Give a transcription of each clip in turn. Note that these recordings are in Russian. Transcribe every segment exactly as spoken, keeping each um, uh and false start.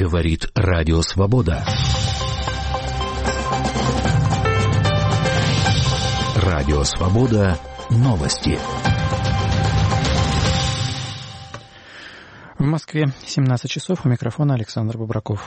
Говорит Радио Свобода. Радио Свобода. Новости. В Москве семнадцать часов. У микрофона Александр Бобраков.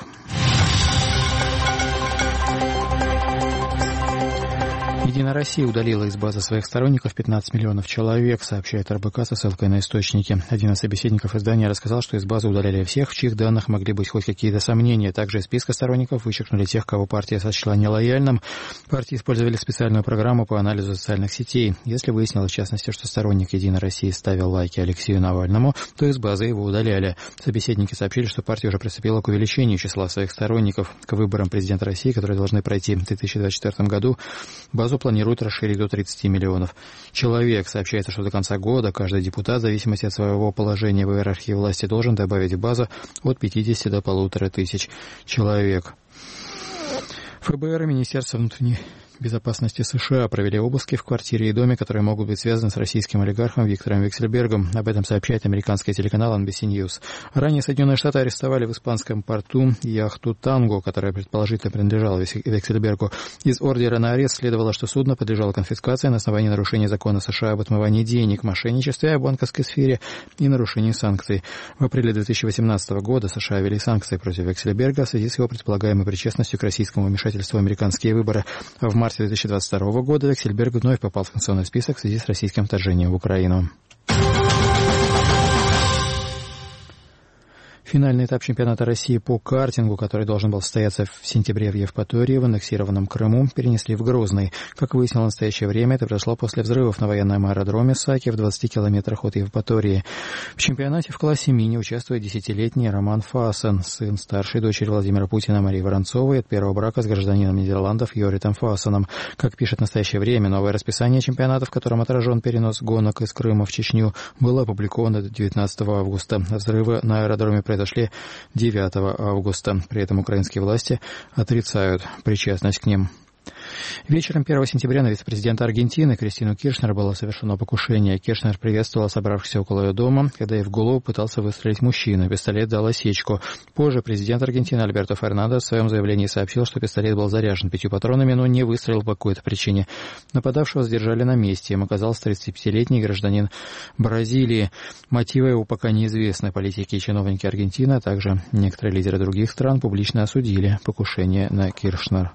«Единая Россия» удалила из базы своих сторонников пятнадцать миллионов человек, сообщает эр бэ ка со ссылкой на источники. Один из собеседников издания рассказал, что из базы удаляли всех, в чьих данных могли быть хоть какие-то сомнения. Также из списка сторонников вычеркнули тех, кого партия сочла нелояльным. Партии использовали специальную программу по анализу социальных сетей. Если выяснилось, в частности, что сторонник «Единой России» ставил лайки Алексею Навальному, то из базы его удаляли. Собеседники сообщили, что партия уже приступила к увеличению числа своих сторонников. К выборам президента России, которые должны пройти в две тысячи двадцать четвёртом году, базу планируют расширить до тридцати миллионов человек. Сообщается, что до конца года каждый депутат, в зависимости от своего положения в иерархии власти, должен добавить в базу от пятидесяти до полутора тысяч человек. эф бэ эр и Министерство внутренней безопасности США провели обыски в квартире и доме, которые могут быть связаны с российским олигархом Виктором Вексельбергом. Об этом сообщает американский телеканал эн би си News. Ранее Соединенные Штаты арестовали в испанском порту яхту «Танго», которая предположительно принадлежала Вексельбергу. Из ордера на арест следовало, что судно подлежало конфискации на основании нарушения закона США об отмывании денег, мошенничестве в банковской сфере и нарушении санкций. В апреле две тысячи восемнадцатого года США ввели санкции против Вексельберга в связи с его предполагаемой причастностью к российскому вмешательству в американские выборы. В марте две тысячи двадцать второго года Вексельберг вновь попал в санкционный список в связи с российским вторжением в Украину. Финальный этап чемпионата России по картингу, который должен был состояться в сентябре в Евпатории, в аннексированном Крыму, перенесли в Грозный. Как выяснилось в настоящее время, это произошло после взрывов на военном аэродроме Саки в двадцати километрах от Евпатории. В чемпионате в классе мини участвует десятилетний Роман Фасен, сын старшей дочери Владимира Путина Марии Воронцовой от первого брака с гражданином Нидерландов Йоритом Фасеном. Как пишет в настоящее время, новое расписание чемпионата, в котором отражен перенос гонок из Крыма в Чечню, было опубликовано девятнадцатого августа. Взрывы на аэродроме произошли произошли девятого августа. При этом украинские власти отрицают причастность к ним. Вечером первого сентября на вице-президента Аргентины Кристину Киршнер было совершено покушение. Киршнер приветствовала собравшихся около ее дома, когда ей в голову пытался выстрелить мужчина. Пистолет дал осечку. Позже президент Аргентины Альберто Фернандес в своем заявлении сообщил, что пистолет был заряжен пятью патронами, но не выстрелил по какой-то причине. Нападавшего задержали на месте. Им оказался тридцатипятилетний гражданин Бразилии. Мотивы его пока неизвестны. Политики и чиновники Аргентины, а также некоторые лидеры других стран публично осудили покушение на Киршнер.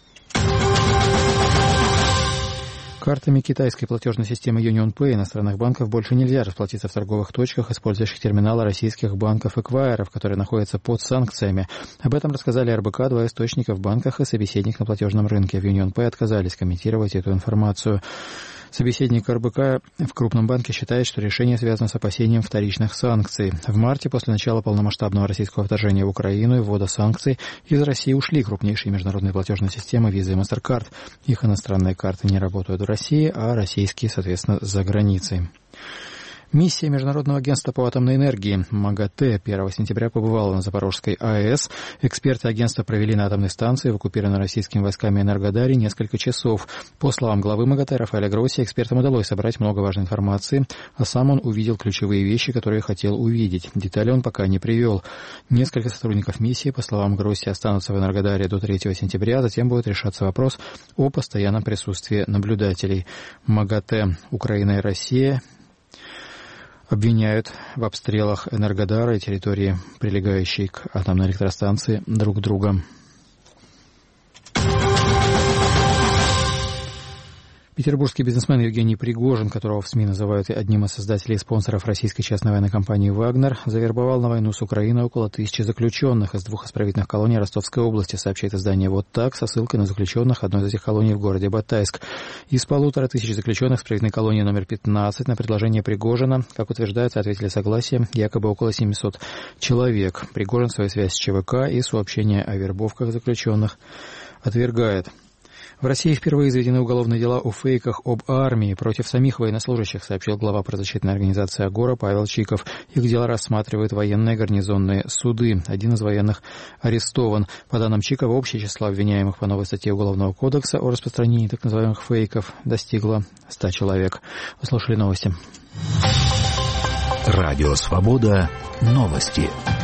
Картами китайской платежной системы UnionPay иностранных банков больше нельзя расплатиться в торговых точках, использующих терминалы российских банков-эквайеров, которые находятся под санкциями. Об этом рассказали эр бэ ка два источника в банках и собеседник на платежном рынке. В UnionPay отказались комментировать эту информацию. Собеседник эр бэ ка в крупном банке считает, что решение связано с опасением вторичных санкций. В марте, после начала полномасштабного российского вторжения в Украину и ввода санкций, из России ушли крупнейшие международные платежные системы Visa и MasterCard. Их иностранные карты не работают в России, а российские, соответственно, за границей. Миссия Международного агентства по атомной энергии МАГАТЭ первого сентября побывала на Запорожской а э эс. Эксперты агентства провели на атомной станции, в оккупированной российскими войсками Энергодаре, несколько часов. По словам главы МАГАТЭ Рафаэля Гросси, экспертам удалось собрать много важной информации, а сам он увидел ключевые вещи, которые хотел увидеть. Детали он пока не привел. Несколько сотрудников миссии, по словам Гросси, останутся в Энергодаре до третьего сентября, затем будет решаться вопрос о постоянном присутствии наблюдателей. МАГАТЭ, Украина и Россия обвиняют в обстрелах Энергодара и территории, прилегающей к атомной электростанции, друг друга. Петербургский бизнесмен Евгений Пригожин, которого в СМИ называют одним из создателей и спонсоров российской частной военной компании «Вагнер», завербовал на войну с Украиной около тысячи заключенных из двух исправительных колоний Ростовской области, сообщает издание «Вот так», со ссылкой на заключенных одной из этих колоний в городе Батайск. Из полутора тысяч заключенных в исправительной колонии номер пятнадцать на предложение Пригожина, как утверждается, ответили согласием якобы около семисот человек. Пригожин свою связь с ЧВК и сообщения о вербовках заключенных отвергает. В России впервые заведены уголовные дела о фейках об армии против самих военнослужащих, сообщил глава правозащитной организации «Агора» Павел Чиков. Их дела рассматривают военные гарнизонные суды. Один из военных арестован. По данным Чикова, общее число обвиняемых по новой статье Уголовного кодекса о распространении так называемых фейков достигло ста человек. Вы слушали новости. Радио «Свобода». Новости.